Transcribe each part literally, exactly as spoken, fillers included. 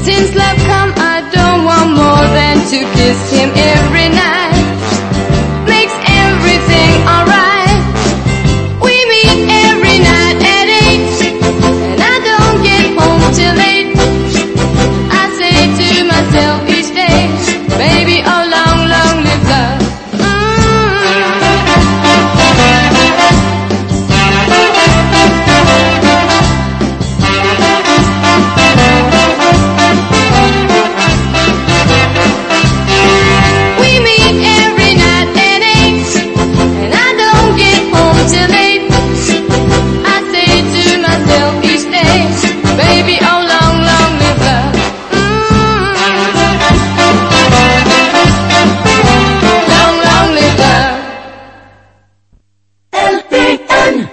Since love come, I don't want more than to kiss him every night. Makes everything alright. We meet every night at eight, and I don't get home till eight. I say to myself each day, baby, oh long, long live love. Baby, oh long, long live love. Mm. Long, long live love. L P N.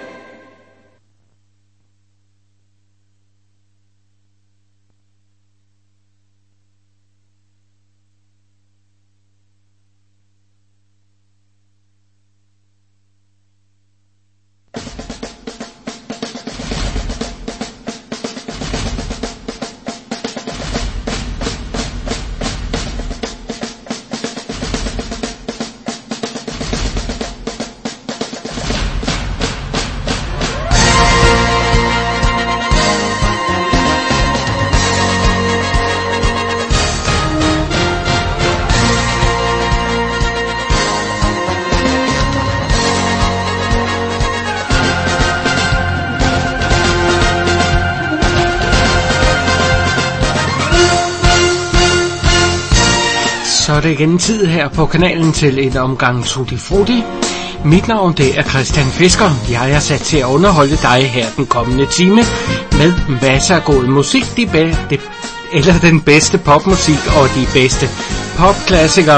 Så er det igen tid her på kanalen til en omgang Tutti Frutti. Mit navn det er Christian Fisker. Jeg er sat til at underholde dig her den kommende time med masser af god musik, de be- de, eller den bedste popmusik og de bedste popklassikere.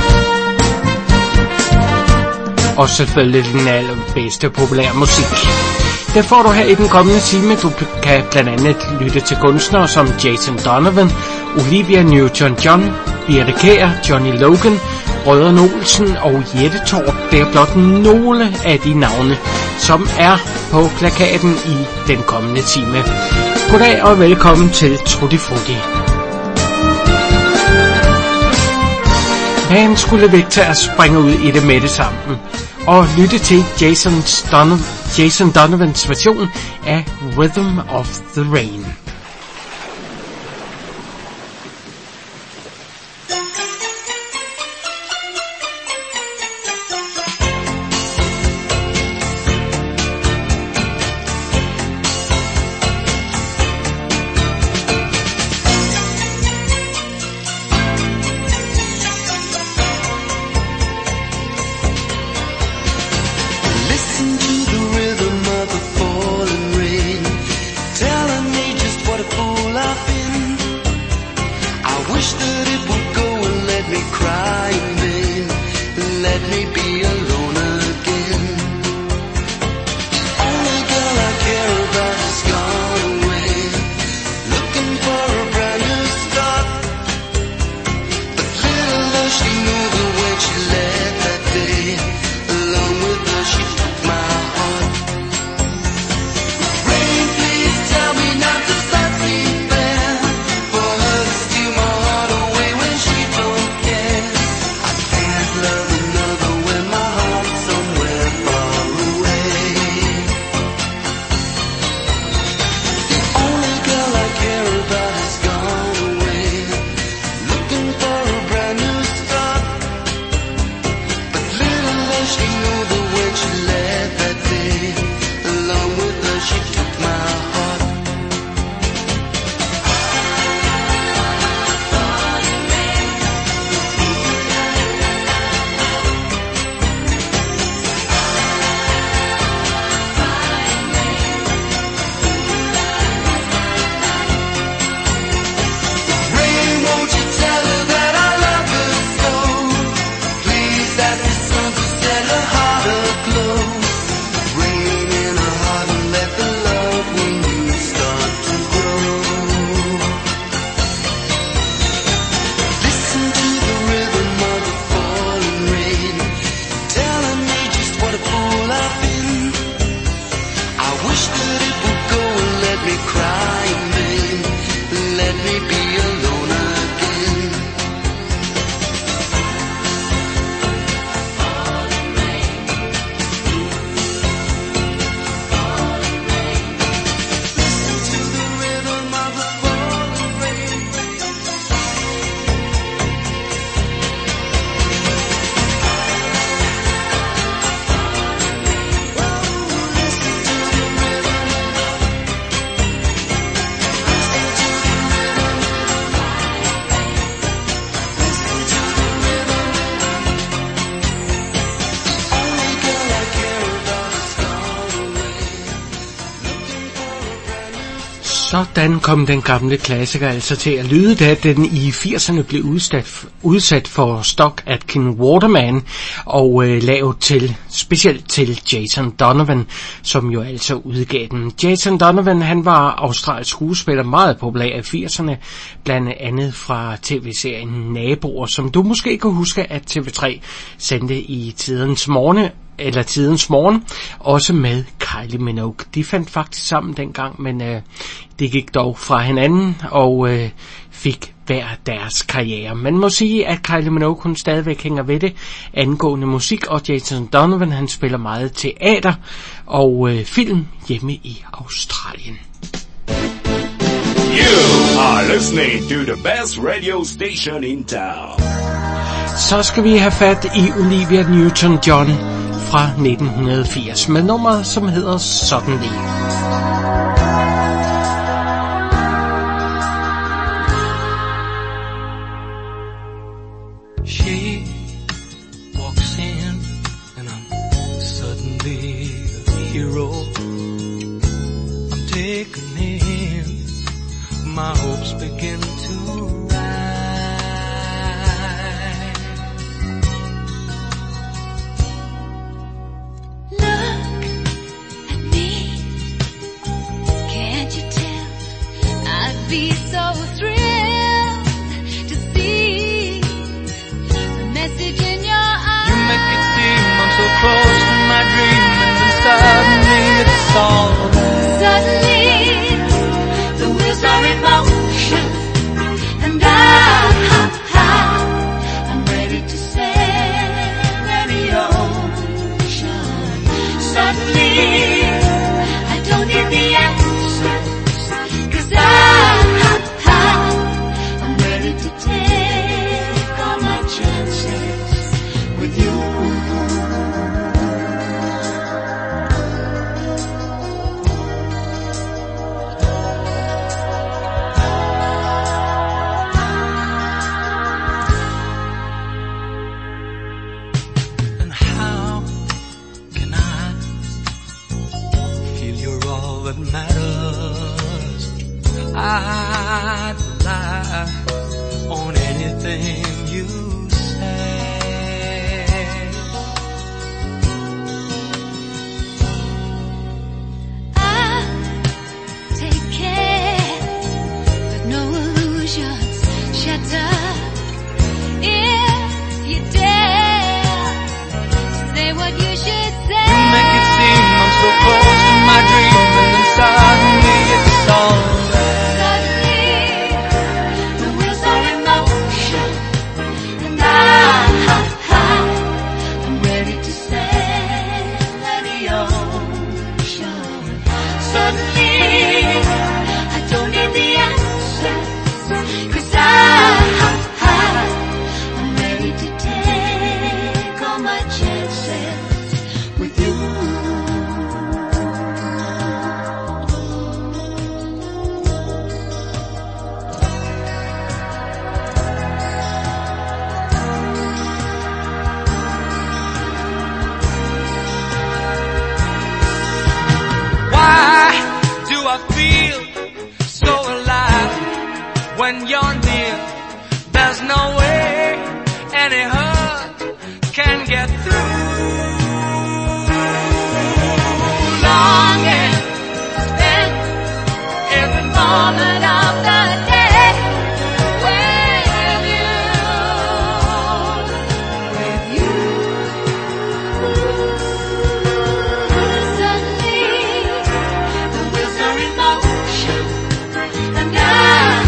Og selvfølgelig den allerbedste populære musik. Det får du her i den kommende time. Du kan blandt andet lytte til kunstnere som Jason Donovan, Olivia Newton-John, Birthe Kjær, Johnny Logan, Brødrene Olsen og Jette Torp. Det er blot nogle af de navne, som er på plakaten i den kommende time. Goddag og velkommen til Tutti Frutti. Han skulle væk til at springe ud i det med det sammen og lytte til Jason, Donovan, Jason Donovans version af Rhythm of the Rain. Yes. Sådan kom den gamle klassiker altså til at lyde, da den i firserne blev udsat, udsat for Stock Aitken Waterman og øh, lavet til, specielt til Jason Donovan, som jo altså udgav den. Jason Donovan, han var australsk skuespiller, meget populær i firserne, blandt andet fra tv-serien Naboer, som du måske kan huske, at T V tre sendte i tidens morgen, eller tidens morgen, også med Kylie Minogue. De fandt faktisk sammen dengang, men øh, det gik dog fra hinanden og øh, fik hver deres karriere. Man må sige, at Kylie Minogue, hun stadigvæk hænger ved det angående musik, og Jason Donovan, han spiller meget teater og øh, film hjemme i Australien. You are listening to the best radio station in town. Så skal vi have fat i Olivia Newton-John fra nitten firs med nummeret, som hedder Suddenly. She walks in and I'm suddenly a hero. I'm taken in, my hopes begin to be so thrilled to see the message in your eyes. You make it seem I'm so close to my dream, and then suddenly it's all there. Suddenly the wheels are in motion, and I, I I'm ready to sail any ocean. Suddenly I don't need the answers, 'cause I I'd rely on anything you say. I take care that no illusions shatter. If you dare to say what you should say, you make it seem I'm so close to my dream, and then suddenly it's all when you're near. There's no way any hurt can get through. Longing to spend every moment of the day with you, with you. suddenly the wheels are in motion, and I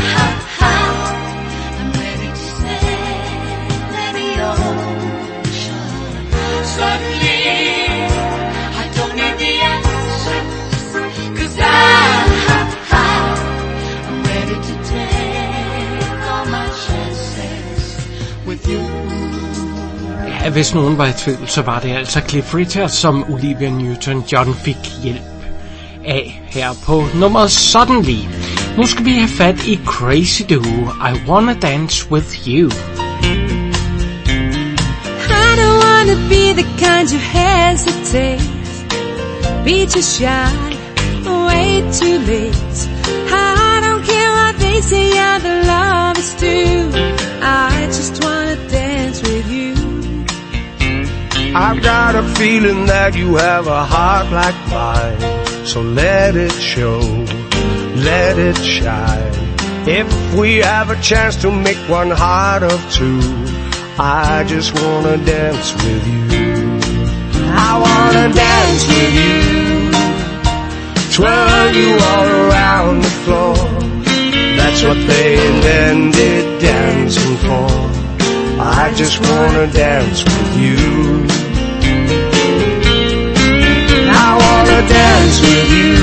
Ja, hvis nogen var i tvivl, så var det altså Cliff Richard, som Olivia Newton-John fik hjælp af her på nummeret Suddenly. Nu skal vi have fat i Crazy Duo, I Wanna Dance With You. I don't wanna be the kind you hesitate, be too shy, way too late. I I've got a feeling that you have a heart like mine. So let it show, let it shine. If we have a chance to make one heart of two, I just wanna dance with you. I wanna dance with you, twirl you all around the floor. That's what they invented dancing for. I just wanna dance with you. I wanna dance with you,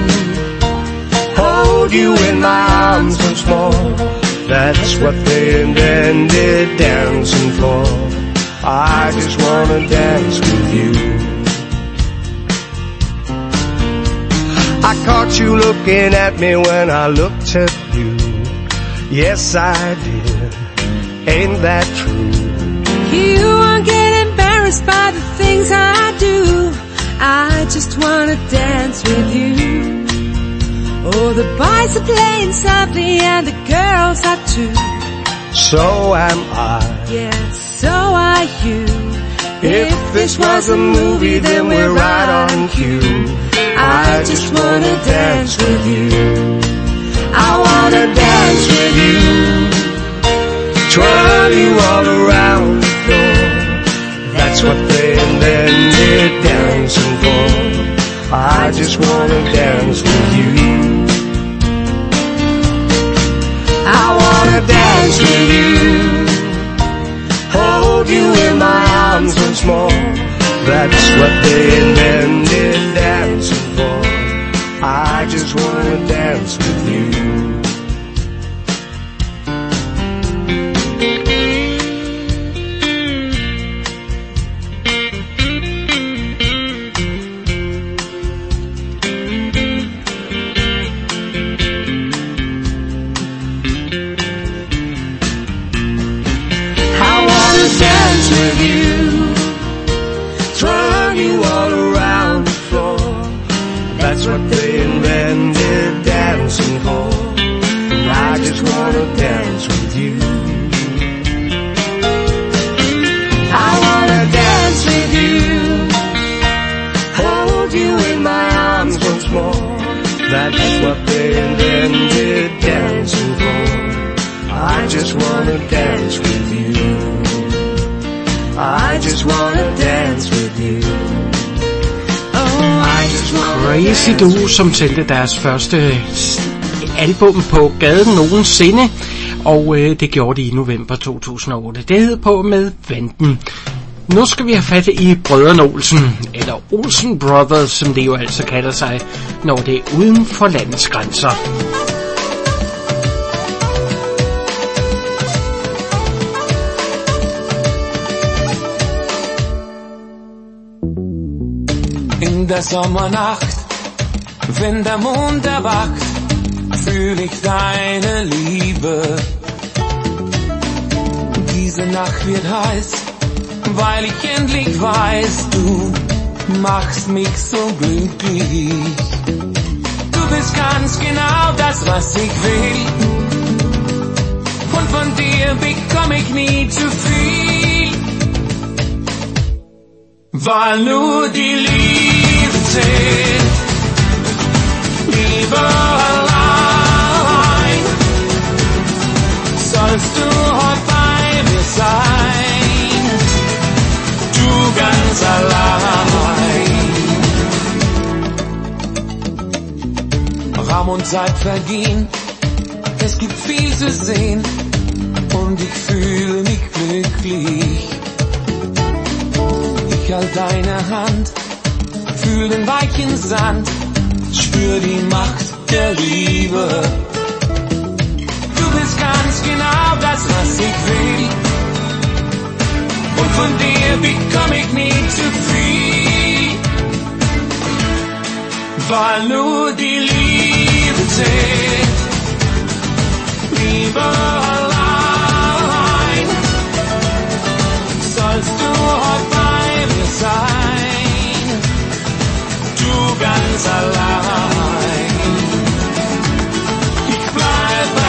hold you in my arms once more. That's what they invented dancing for. I just wanna dance with you. I caught you looking at me when I looked at you. Yes, I did. Ain't that true? You won't get embarrassed by the things I do. I just wanna dance with you. Oh, the boys are playing softly and the girls are too. So am I. Yes, so are you. If this was a movie, then we're right on cue. I just wanna dance with you. I wanna dance with you, twirl you all around the floor. That's what they invented dancing for. I just wanna dance with you. I wanna dance with you, hold you in my arms once more. That's what they invented dancing for. I just wanna dance with you. Dance with you, twirl you all around the floor. That's what they invented dancing for. I just wanna dance with you. I wanna dance with you, hold you in my arms once more. That's what they invented dancing for. I just wanna dance with you. I just wanna dance with you. Oh, I just wanna Crazy Duo, som sendte deres første album på gaden nogensinde, og øh, det gjorde de i november to tusind og otte. Det hed På med Vanden. Nu skal vi have fat i Brødrene Olsen, eller Olsen Brothers, som det jo altså kalder sig, når det er uden for landets grænser. In der Sommernacht, wenn der Mond erwacht, fühl ich deine Liebe. Diese Nacht wird heiß, weil ich endlich weiß, du machst mich so glücklich. Du bist ganz genau das, was ich will, und von dir bekomm ich nie zu viel, weil nur die Liebe zählt. Liebe allein, sollst du heute bei mir sein, du ganz allein. Raum und Zeit vergehen, es gibt viel zu sehen, und ich fühle mich glücklich. Ich halt deine Hand, fühl den weichen Sand, spür die Macht der Liebe. Du bist ganz genau das, was ich will, und von dir bekomm ich nie zu viel, weil nur die Liebe zählt. Liebe allein, sollst du heute bei mir sein, du ganz allein. Ich bleib bei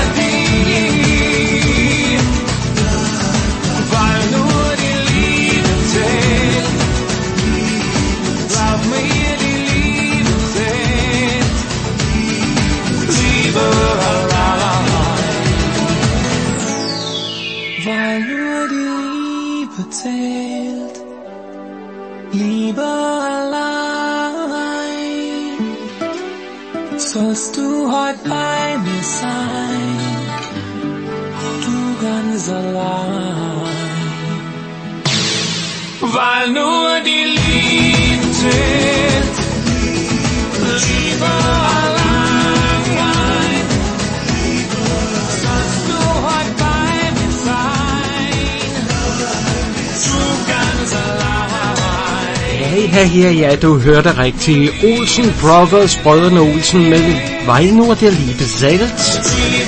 dir, weil nur die Liebe zählt. fortalt. Lieber allein sollst du heute bei mir sein, du ganz allein, weil nur die Liebe zählt. Lieber allein sollst du heute bei mir sein, du ganz allein. Ja, ja, ja, du hørte rigtigt. Olsen Brothers, brødrene Olsen med Weil nur der Liebe zählt.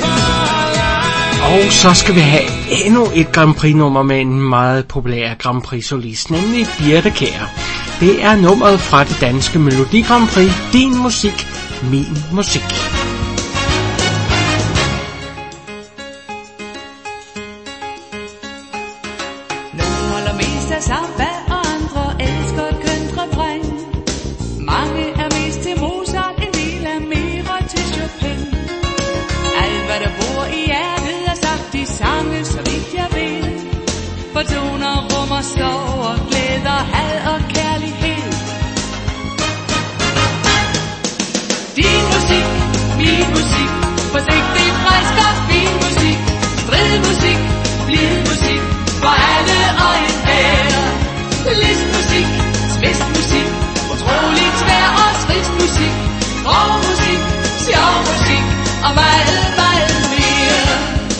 Og så skal vi have endnu et Grand Prix-nummer med en meget populær Grand Prix-solist, nemlig Birthe Kjær. Det er nummeret fra det danske Melodi Grand Prix, Din musik, min musik. Nogle holder mest af samba, og andre elsker et kønt refræn. Mange er mest til Mozart, en del er mere til Chopin. Alt hvad der bor i hjertet er sagt i sange, så vidt jeg ved. For toner, rummer, sorg og glæder, had og kærlighed. Din musik, min musik, forsigtig, frisk og fin musik. Strid musik, blid musik, for alle og enhver. Listmusik, tvistmusik, utroligt svær og trist musik. Grov musik, sjov musik og meget, meget mere.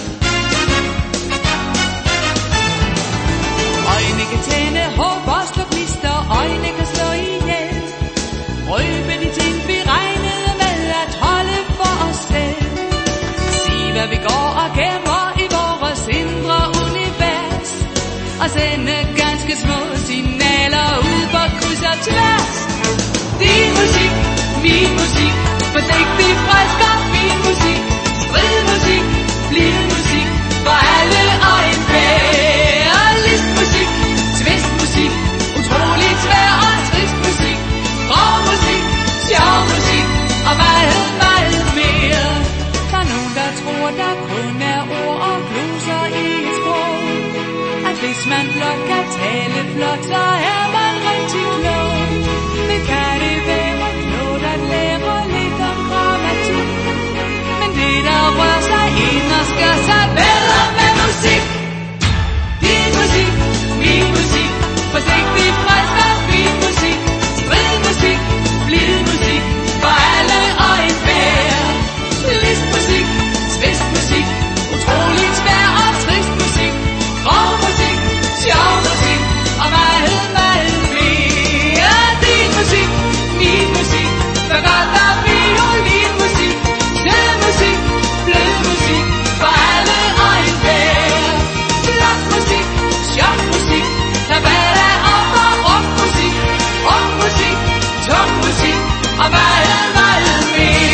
Øjne kan tænde håb og slå gnister, øjne kan slå ihjel. Røbe de ting vi regnede med at holde for os selv. Sig hvad vi går og gemmer i vores indre univers, og sende ganske små signaler ud på kryds og tværs. Din musik, min musik, forsigtig, frisk og fin musik. Strid musik, blid musik, for alle og enhver. Listmusik, tvistmusik, utroligt svær og trist musik. Grov musik, sjov musik og meget, meget mere. Der er nogen der tror der kun er ord og gloser i et sprog. At hvis man blot kan tale flot, så er man rigtig klog. Men kan det være klogt at lære lidt om grammatik? Men det der rører sig ind og skal sig bedre med musik. Din musik, min musik, forsigtig, frisk og fin musik. Strid musik, blid musik, for alle og enhver. Listmusik, tvistmusik, utroligt svær og trist musik. Grov musik, sjov musik og meget, meget mere. Din musik, min musik, for godt og violinmusik. Sød musik, blød musik, for alle og enhver. Flot musik, sjov musik, tabata og rockmusik. Rockmusik, tung musik og meget, meget mere.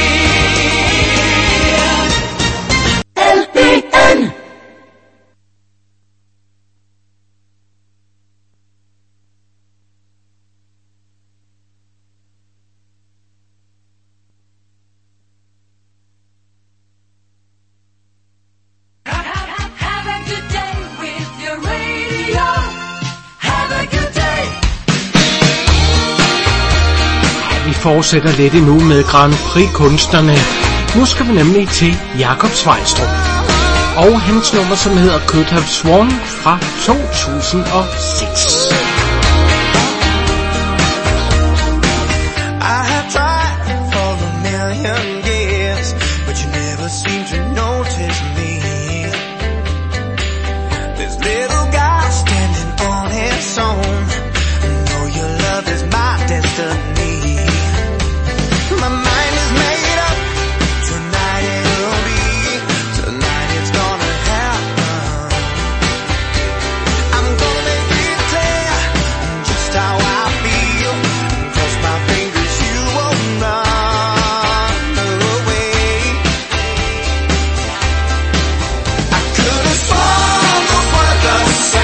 L B N Have a good day with your radio. Have a good day. Vi fortsætter lidt endnu med Grand Prix-kunstnerne. Nu skal vi nemlig til Jakob Sveistrup og hans nummer, som hedder Could Have Sworn fra to tusind og seks. I have tried for a million years, but you never seem to notice me. This little guy standing on his own, know your love is my destiny. My mind is made up, tonight it'll be, tonight it's gonna happen. I'm gonna make it clear just how I feel. Cross my fingers, you won't run away. I could have sworn the word the same.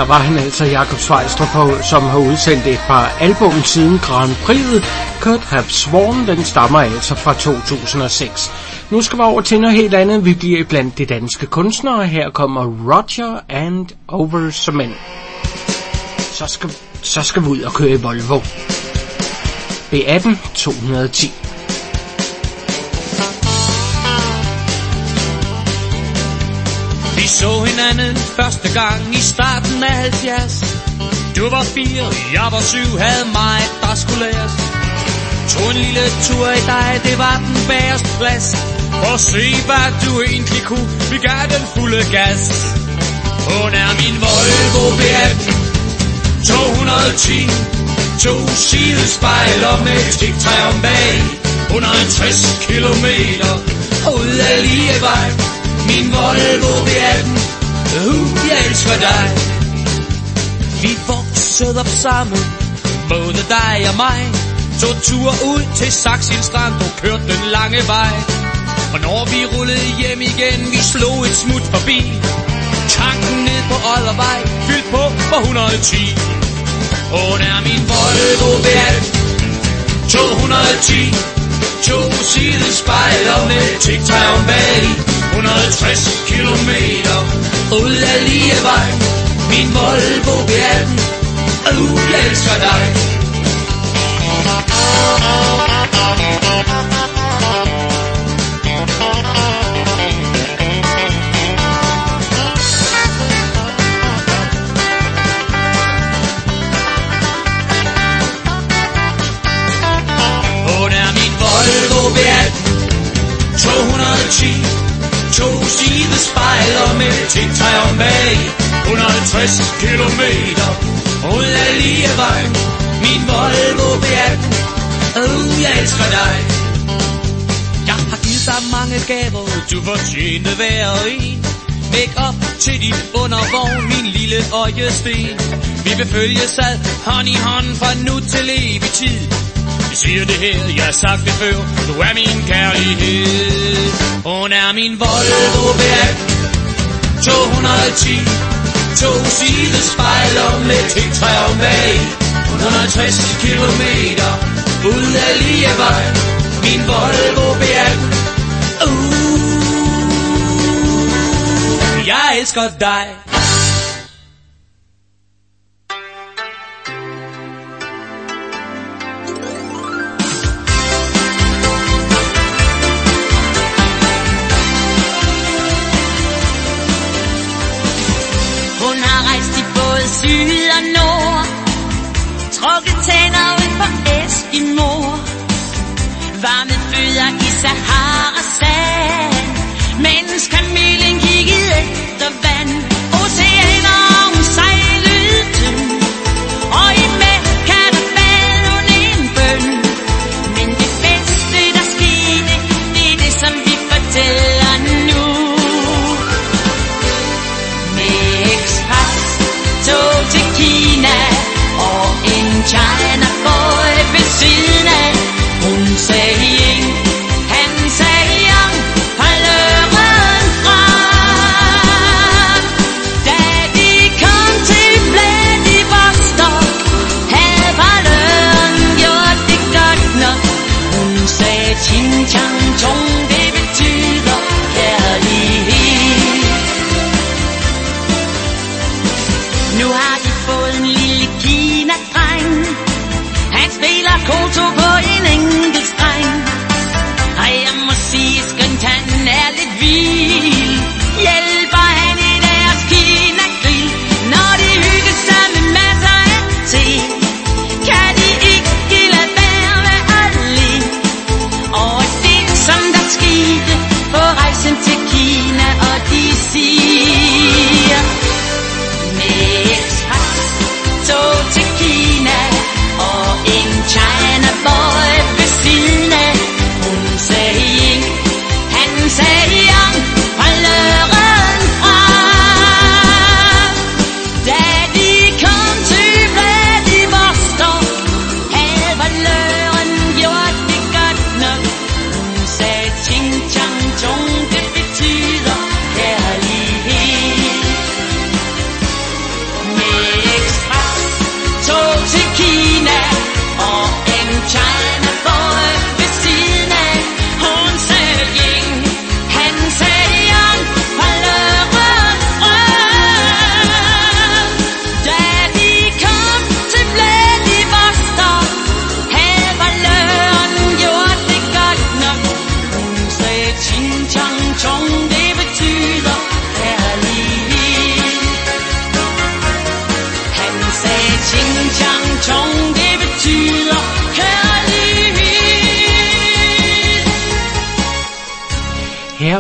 var han altså, Jakob Sveistrup, som har udsendt et par album siden Grand Prix'et. Could Have Sworn, den stammer altså fra to tusind og seks. Nu skal vi over til noget helt andet. Vi bliver blandt de danske kunstnere. Her kommer Roger and Over Cement. Så skal, så skal vi ud og køre i Volvo. B atten to hundrede og ti. Vi så hinanden første gang i starten af halvfjerds. Du var fire, jeg var syv, havde mig, der skulle læres. Tog en lille tur i dig, det var den bagerste plads. For at se, hvad du egentlig kunne, vi gav den fulde gas. Hun er min Volvo B atten to hundrede og ti. To sidespejler med stiktræ om bag. et hundrede og halvtreds kilometer ud af Lievej. Min Volvo B atten, uh, jeg elsker dig. Vi voksede op sammen, både dig og mig. Tog tur ud til Saxil Strand og kørte den lange vej. Og når vi rullede hjem igen, vi slog et smut forbi. Tanken ned på Oddervej, fyldt på for et hundrede og ti. Hun er min Volvo B atten to hundrede og ti. To sidespejler med tic-tac om bag. et hundrede og halvtreds kilometer ud af Lievej. Min Volvo B atten, uh, jeg elsker dig. Hun er min Volvo B atten to hundrede og ti. To sidespejler med tic-tac om bag. et hundrede og halvtreds kilometer ud af Lievej. Min Volvo B atten, oh, jeg elsker dig. Jeg har givet dig mange gaver, du fortjente hver en. Make up til din undervogn, min lille øjesten. Vi vil følges ad hånd i hånd fra nu til evig tid. Jeg siger det her, jeg har sagt det før, du er min kærlighed. Hun er min Volvo B atten to hundrede og ti. To sidespejler med tic-tac om bag. et hundrede og halvtreds kilometer ud af Lievej. Min Volvo B atten, uh, jeg elsker dig. Syd og nord, trukket tænder ud på Eskimo, varme fødder i Sahara-sand, mens kamelen kiggede efter vand, oceaner og hun sejlede tynd, og i Mekka der bad hun en bøn. Men det bedste der skete, det er det som vi fortæller nu. Med ekspres tog til Kina, og en China boy ved siden af. Hun sagde yin, han sagde yang, holder røden frem.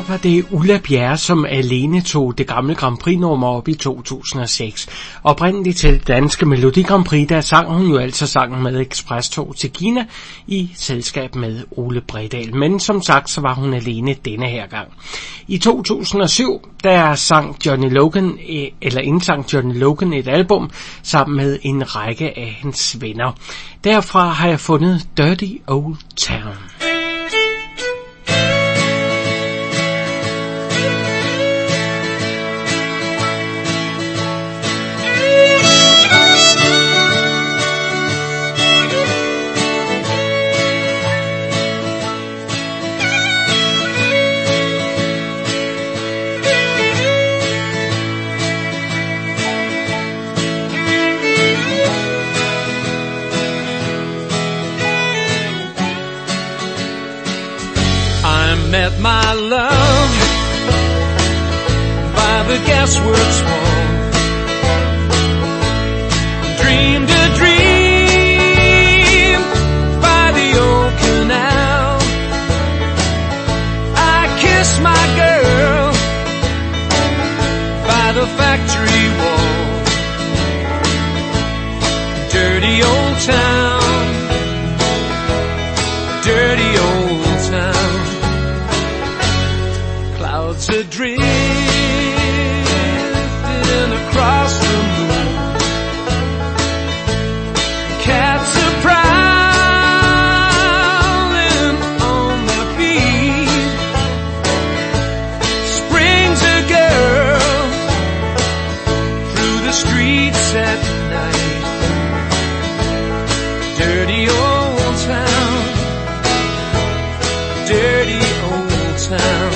var det Ulla Bjerre, som alene tog det gamle Grand Prix-nummer op i to tusind og seks. Oprindeligt til det danske Melodi Grand Prix, der sang hun jo altså sangen med Eksprestog til Kina i selskab med Ole Bredahl. Men som sagt, så var hun alene denne her gang. I to tusind og syv, der sang Johnny Logan, eller indsang Johnny Logan et album sammen med en række af hans venner. Derfra har jeg fundet Dirty Old Town. Met my love by the gasworks wall, dreamed a dream by the old canal. I kissed my girl by the factory wall. Dirty old town, dirty old town. Clouds are drifting across the moon. Cats are prowling on their feet. Springs a girl through the streets at night. Dirty old town, dirty old town.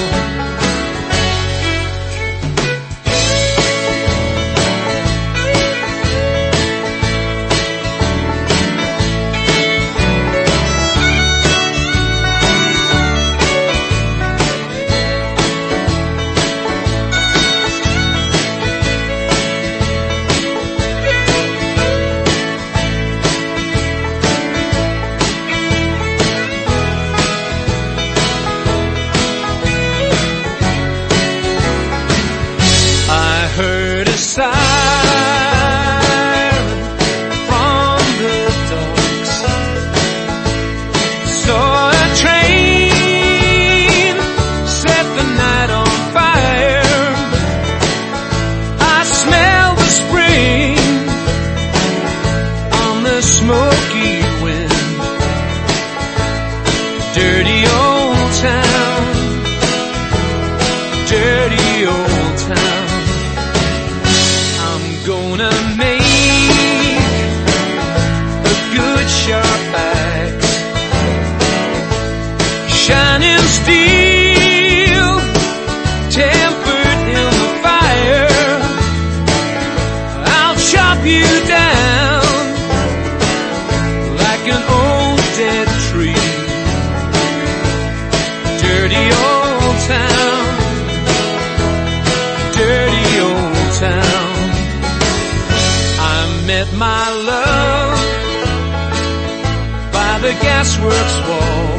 Gasworks wall,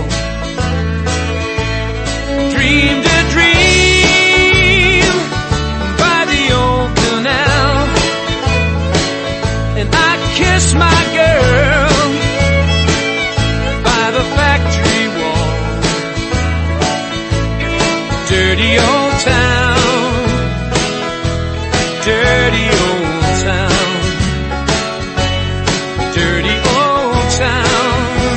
dreamed a dream by the old canal, and I kissed my girl by the factory wall. Dirty old town, dirty old town, dirty old town,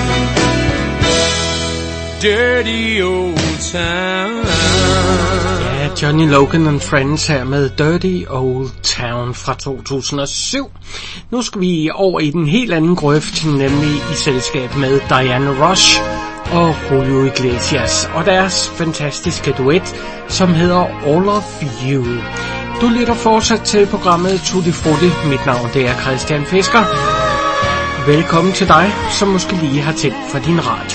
dirty old town. Ja, Johnny Logan and Friends her med Dirty Old Town fra to tusind og syv. Nu skal vi over i den helt anden grøft, nemlig i selskab med Diana Ross og Julio Iglesias og deres fantastiske duet, som hedder All of You. Du lytter fortsat til programmet Tutti Frutti. Mit navn det er Christian Fisker. Velkommen til dig, som måske lige har tændt for din radio.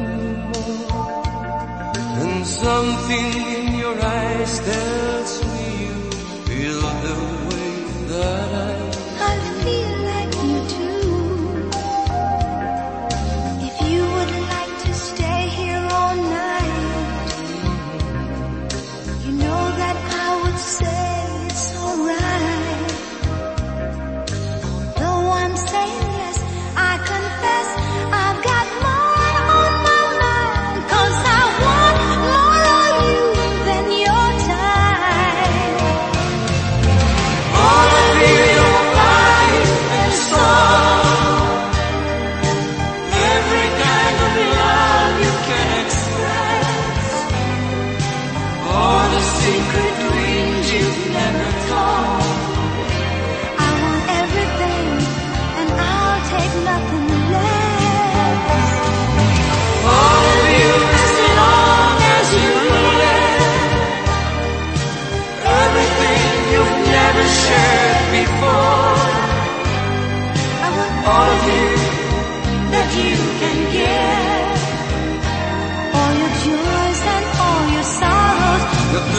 Something in your eyes tells me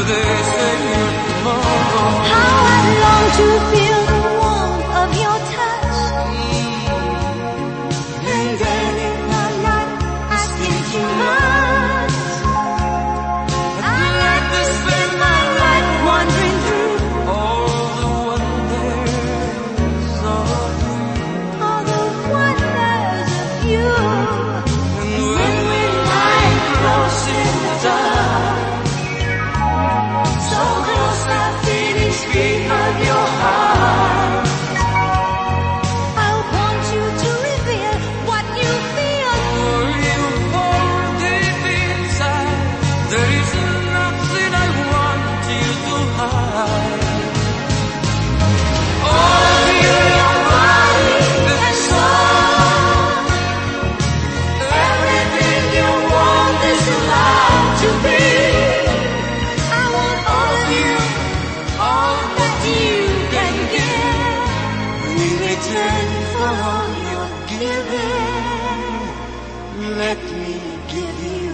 they say tomorrow. How I long to feel the warmth of your touch. And then in the night I think too much. I like to spend my life wandering through all the wonders of you. All the wonders of you. And when we lie close in the dark, so close I feel each beat of your heart. I want you to reveal what you feel. For you hold deep inside, there is nothing I want you to hide. All of you, your body and soul, everything you want is allowed to be. I want all of you, All that you can give. in return for all your giving, let me give you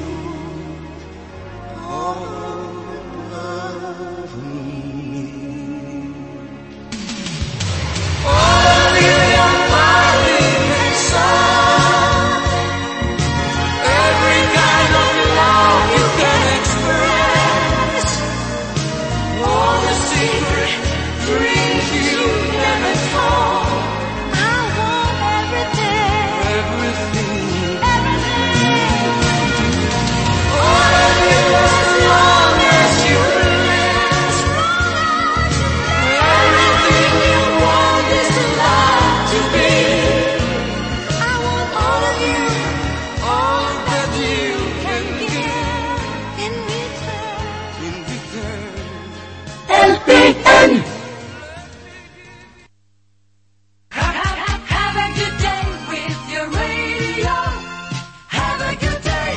all of me. All of you, your body and soul, every kind of love you can express, all the secret dreams you never told. I want everything, Everything, everything. all of you, as long as you live. Everything you want is allowed to be. I want all of you, All that you can give in return. in return. Have a good day with your radio. Have a good day.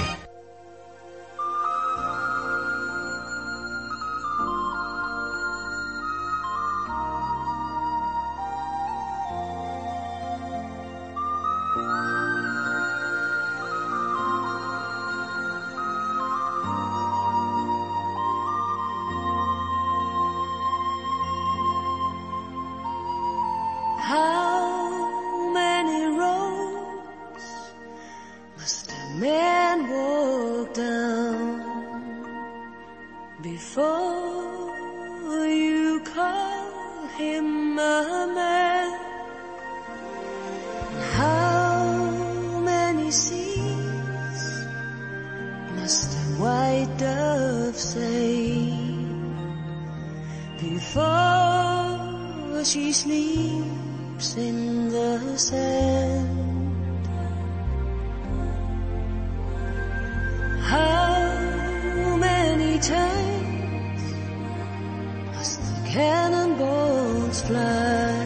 How many roads must a man walk down before you call him a man? How many seas must a white dove sail before she sleeps in the sand? How many times must the cannonballs fly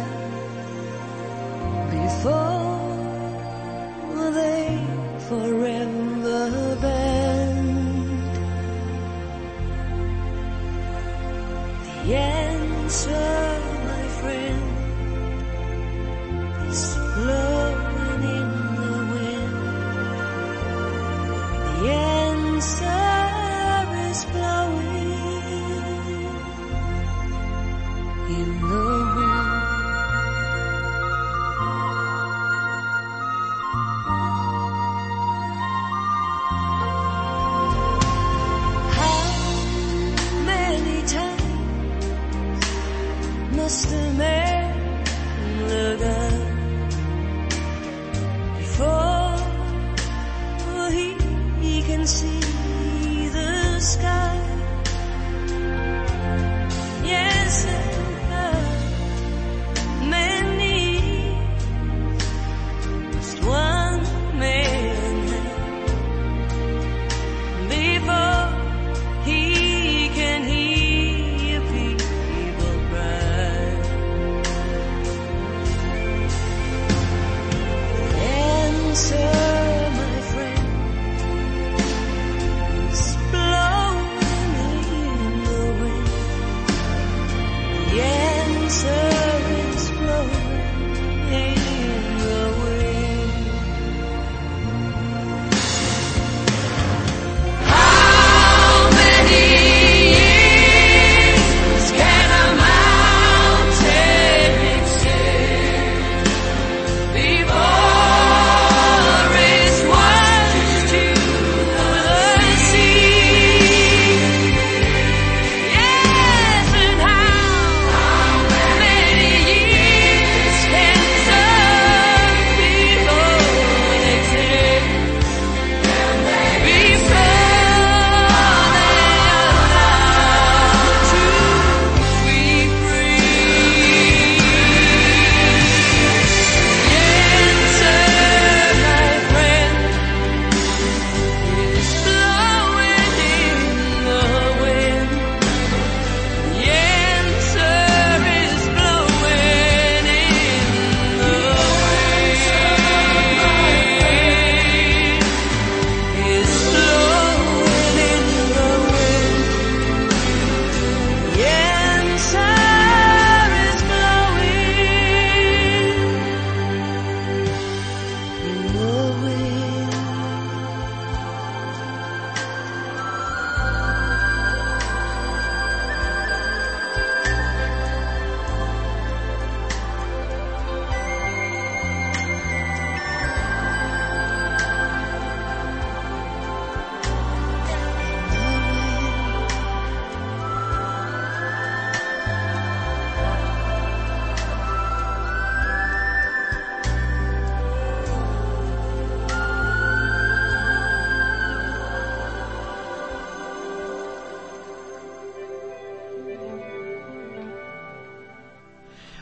before they forever bend? The answer, my friend, is blowing in the wind. The answer is blowing in the wind.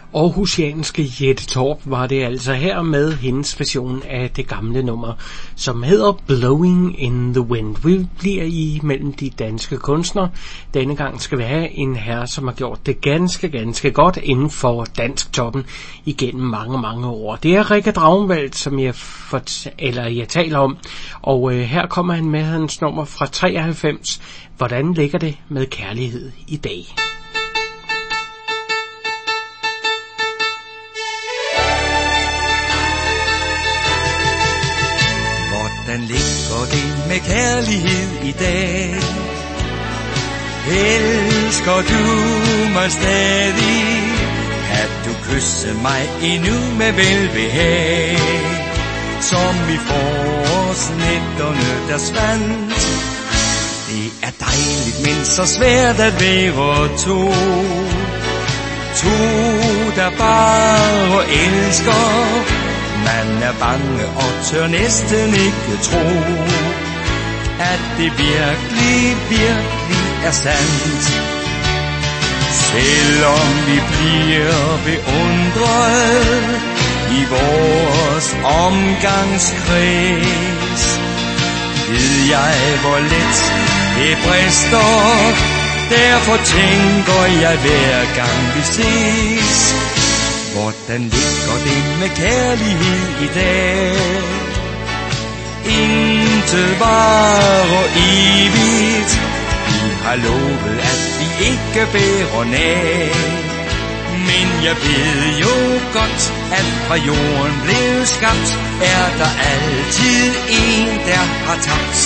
Aarhusianske Jette Torp var det altså her med hendes version af det gamle nummer, som hedder Blowing in the Wind. Vi bliver i mellem de danske kunstnere. Denne gang skal vi have en herre, som har gjort det ganske, ganske godt inden for dansk toppen igennem mange, mange år. Det er Richard Ragnvald, som jeg, fort- eller jeg taler om, og øh, her kommer han med hans nummer fra treoghalvfems. Hvordan ligger det med kærlighed i dag? Hvordan ligger det med kærlighed i dag? Elsker du mig stadig? Kan du kysse mig endnu med velbehag? Som i forårsnætterne, der svandt. Det er dejligt, men så svært at være to. To, der bare elsker. Man er bange og tør næsten ikke tro, at det virkelig, virkelig er sandt. Selvom vi bliver beundret i vores omgangskreds, ved jeg, hvor let det brister. Derfor tænker jeg hver gang vi ses, hvordan ligger det med kærlighed i dag? Intet varer evigt. Vi har lovet, at vi ikke bærer nag. Men jeg ved jo godt, at fra jorden blev skabt, er der altid en, der har tabt.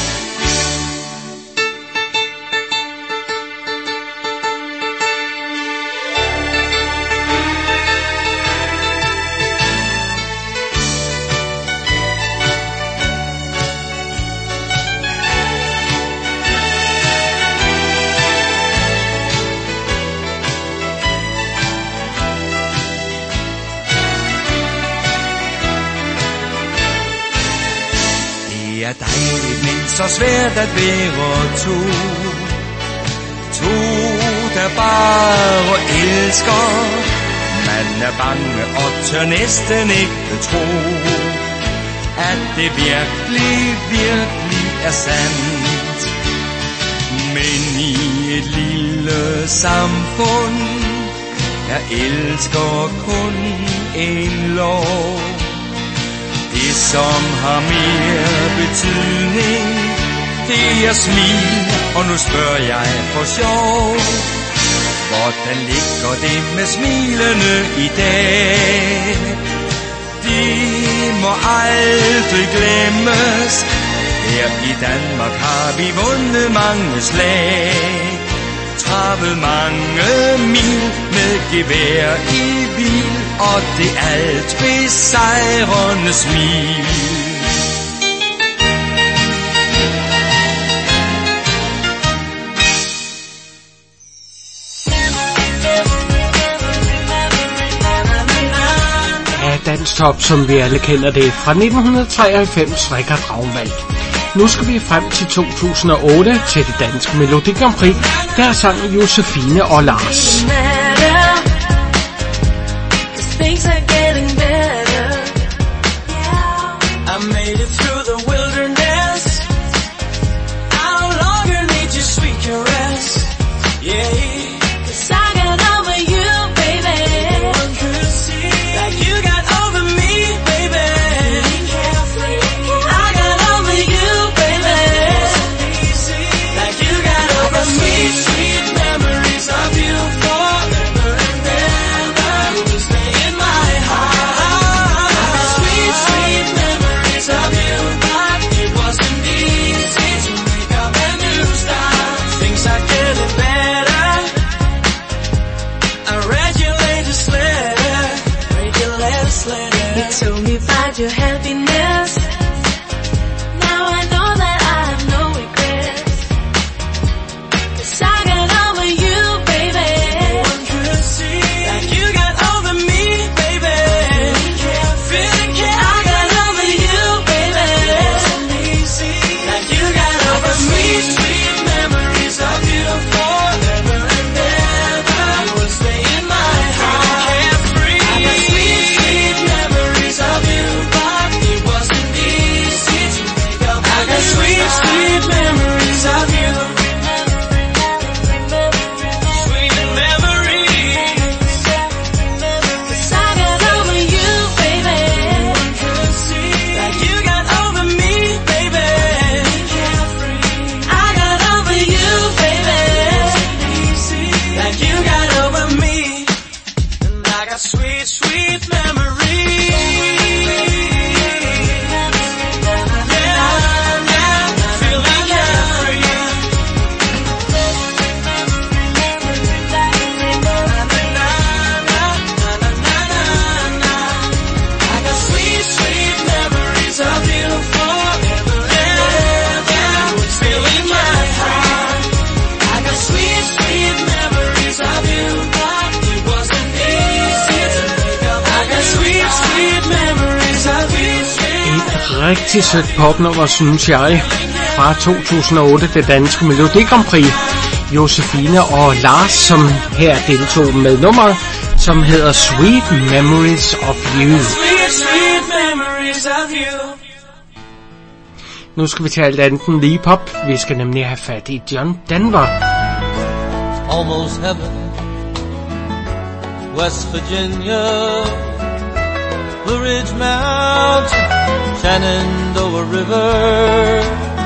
Det er dejligt, men så svært at være to. To, der bare elsker. Man er bange og tør næsten ikke tro, at det virkelig, virkelig er sandt. Men i et lille samfund, der elsker kun en lov. Det som har mere betydning, det er smil, og nu spørger jeg for sjov. Hvordan ligger det med smilene i dag? De må aldrig glemmes. Her i Danmark har vi vundet mange slag, travet mange mil med gevær i bil, og det alt besejrende smil. Af Dansk Top, som vi alle kender det, fra nitten treoghalvfems, Richard Ragnvald. Nu skal vi frem til to tusind og otte til det danske Melodi Grand Prix, der sang Josefine og Lars. Things are getting better. Yeah. I made it through the wilderness. I no longer need your sweet caress. Yeah. 'Cause I got over you, baby. No one could see like you got over me, baby. Carefree. I got over you, baby. Like you got over me. Sweet memories of you forever and ever will stay in my heart. Sweet, sweet memories of you. rigtig sødt popnummer, synes jeg, fra to tusind og otte, det danske Melodi Grand Prix. Josefine og Lars, som her deltog med nummeret, som hedder Sweet Memories of You. Sweet, sweet memories of you. Nu skal vi til alt andet end lige pop. Vi skal nemlig have fat i John Denver. Almost heaven, West Virginia, Blue Ridge Mountain, Shenandoah River.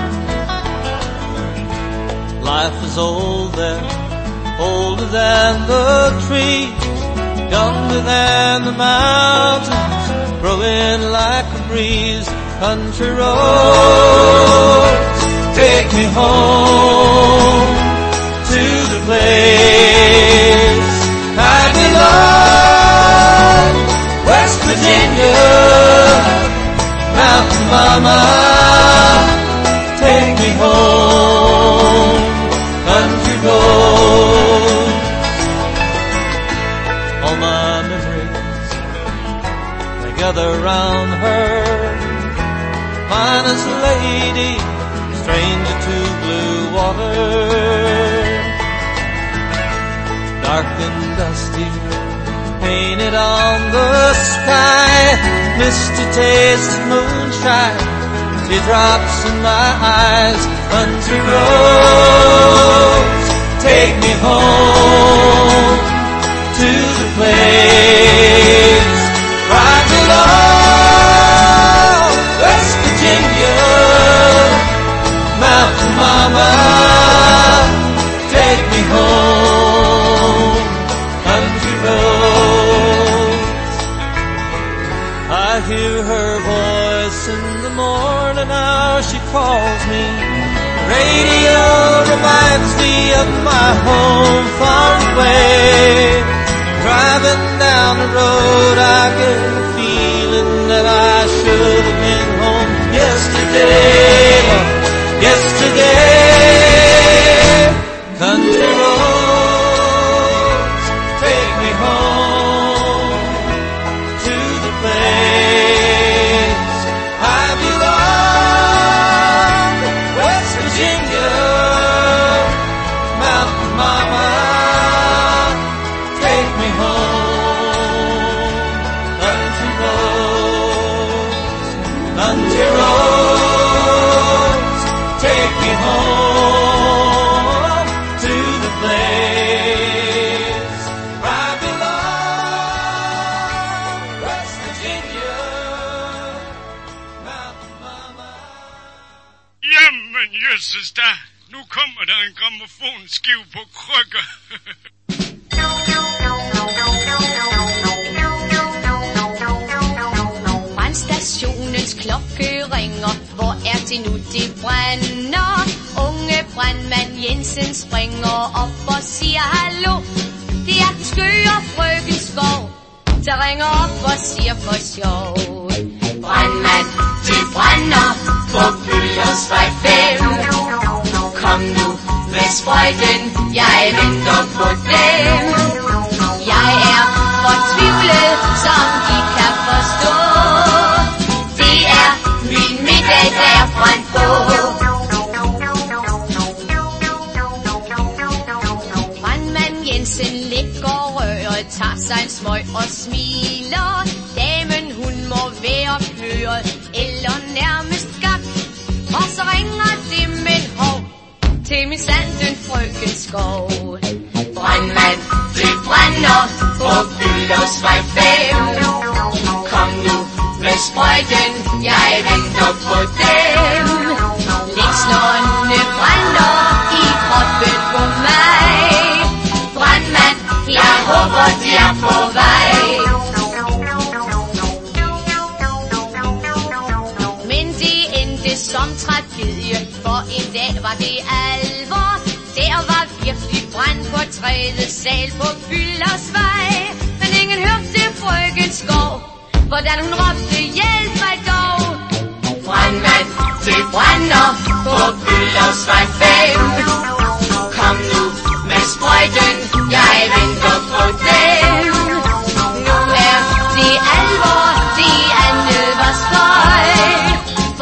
Life is old there, older than the trees, younger than the mountains, growing like a breeze. Country roads, take me home to the place I belong. West Virginia, Mountain Mama, take me home. Country roads, all my memories, they gather round her. Finest lady, stranger to blue water. Dark and dusty, painted on the sky. Misty taste of moonshine, teardrops in my eyes. Country roads, take me home to the place where I belong. West Virginia, Mountain Mama, take me home. Country roads, I hear her voice in the morning, how she calls me. Radio reminds me of my home far away. Driving down the road, I get a feeling that I should have been home yesterday, yesterday. Country roads, take me home to the place I belong. West Virginia, Mountain Mama, take me home. Country roads, country roads, take me home to the place where I belong. West Virginia, Mountain Mama. Jamen, jøsses da. Nu kommer der en grammofonskive på krykker. Brandstationens klokke ringer. Hvor er det nu, det brænder? Unge brandmand Jensen springer op og siger hallo. Det er den skøre frøken Skov, der ringer op og siger for sjov. Brandmand, det brænder på Byldersvej fem. Kom nu med sprøjten, jeg venter på dem. Jeg er fortvivlet, som I kan forstå. Det er min middag, der er brændt på. Brandmand Jensen ligger røret, tager sig en smøg og smiler. Damen, hun må være køret, eller nærmest gak. Og så ringer det med hov til min sanden frøken Skov. Brandmand, det brænder på Byldersvej fem. Kom nu med sprøjten, jeg venter på dem. Ligslående brænder i kroppen på mig. Brandmand, jeg håber de er på vej. Men det endte som tragedie, for en dag var det alvor. Der var virkelig brand på tredje sal på Byldersvej. Men ingen hørte frøken Skov, hvordan hun råbte hjælp mig dog. Brandmand, det brænder på Byldersvej fem. Kom nu med sprøjten, jeg venter på dem. Nu er det alvor, det andet var støj.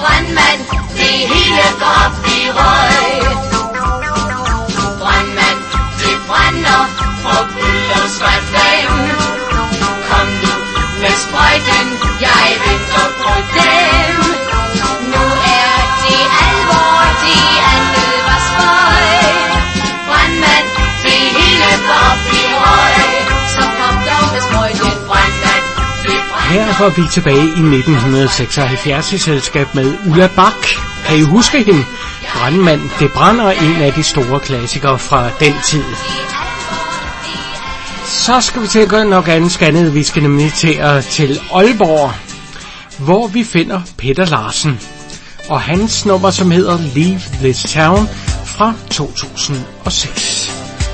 det hele går op i røg. Brandmand, det brænder for Bülowsgade. Kom nu med sprøjten, jeg venter på dem. Nu er det alvor, det andet var spøj. Brandmand, det hele går op i røg. Så kom dog med sprøjten, brandmand. Her var vi tilbage i nitten seksoghalvfjerds i selskab med Ulla Bach. Kan I huske hende? Brandmand, det brænder, en af de store klassikere fra den tid. Så skal vi til at gøre noget ganske andet. Vi skal nemlig til, til Aalborg, hvor vi finder Peter Larsen og hans nummer, som hedder Leave This Town fra to tusind og seks.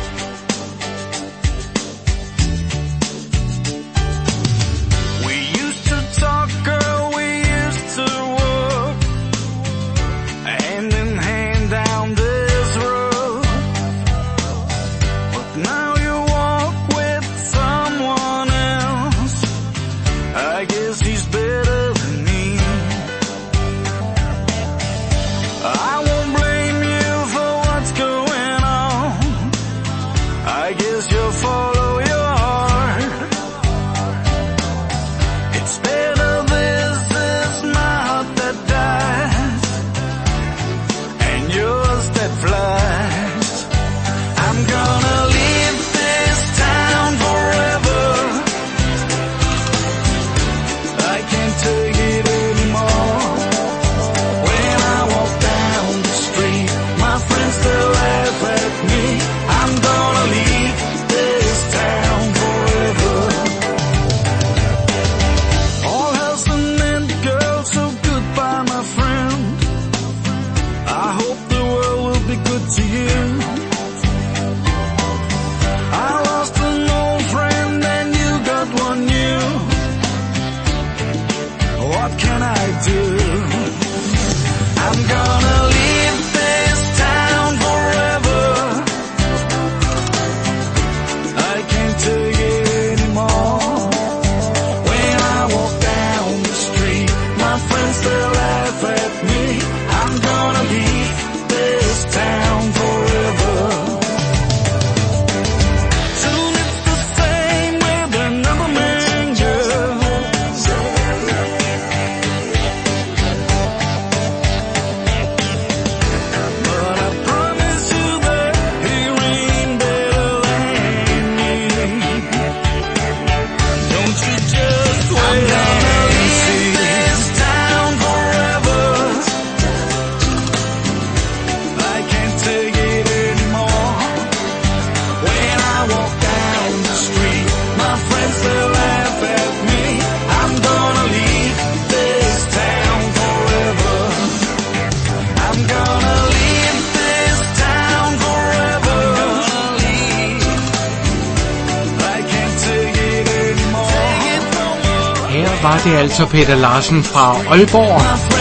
Var det altså Peter Larsen fra Aalborg.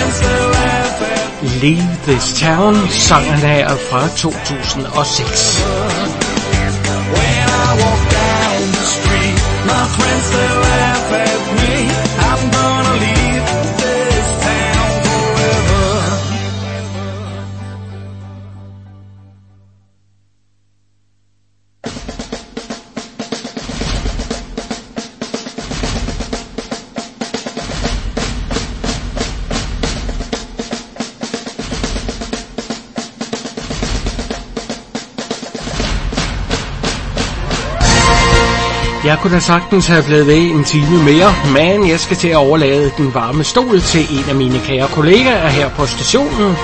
Leave This Town, sangen her fra to tusind og seks. Jeg kunne da sagtens have blevet ved en time mere, men jeg skal til at overlade den varme stol til en af mine kære kollegaer her på stationen.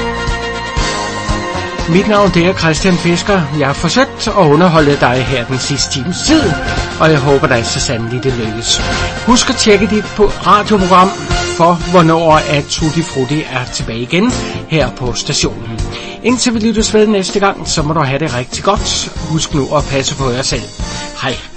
Mit navn det er Christian Fisker. Jeg har forsøgt at underholde dig her den sidste times tid, og jeg håber dig så sandelig det lykkes. Husk at tjekke dit på radioprogram for, hvornår at Tutti Frutti er tilbage igen her på stationen. Indtil vi lyttes ved næste gang, så må du have det rigtig godt. Husk nu at passe på jer selv. Hej.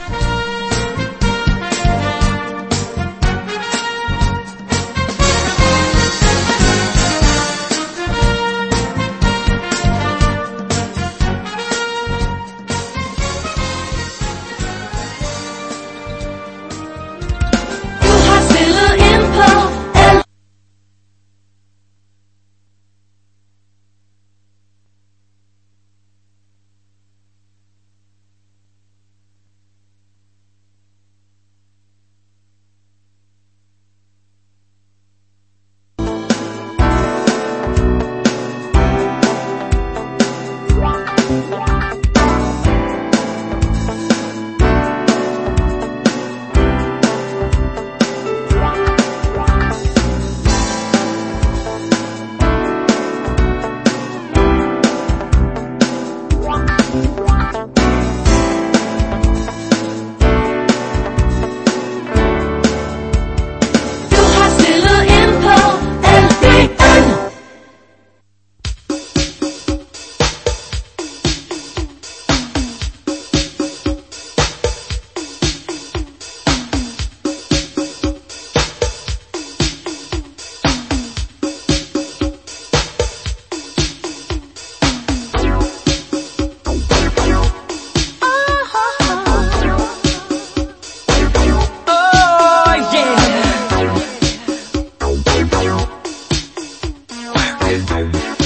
Bye.